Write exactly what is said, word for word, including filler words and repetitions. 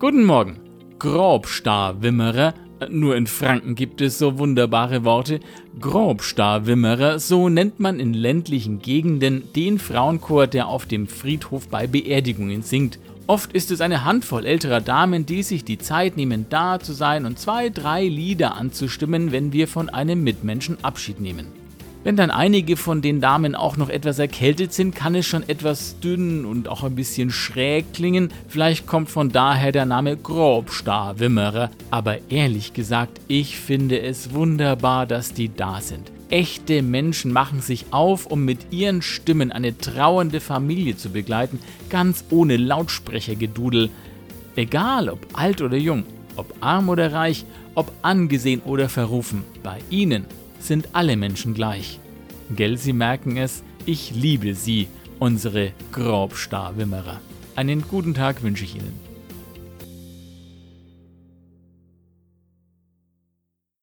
Guten Morgen. Grobstarrwimmerer, nur in Franken gibt es so wunderbare Worte. Grobstarrwimmerer, so nennt man in ländlichen Gegenden den Frauenchor, der auf dem Friedhof bei Beerdigungen singt. Oft ist es eine Handvoll älterer Damen, die sich die Zeit nehmen, da zu sein und zwei, drei Lieder anzustimmen, wenn wir von einem Mitmenschen Abschied nehmen. Wenn dann einige von den Damen auch noch etwas erkältet sind, kann es schon etwas dünn und auch ein bisschen schräg klingen. Vielleicht kommt von daher der Name Grobstarrwimmerer. Aber ehrlich gesagt, ich finde es wunderbar, dass die da sind. Echte Menschen machen sich auf, um mit ihren Stimmen eine trauernde Familie zu begleiten, ganz ohne Lautsprechergedudel. Egal ob alt oder jung, ob arm oder reich, ob angesehen oder verrufen, bei ihnen sind alle Menschen gleich. Gell, Sie merken es, ich liebe Sie, unsere Grobstarrwimmerer. Einen guten Tag wünsche ich Ihnen.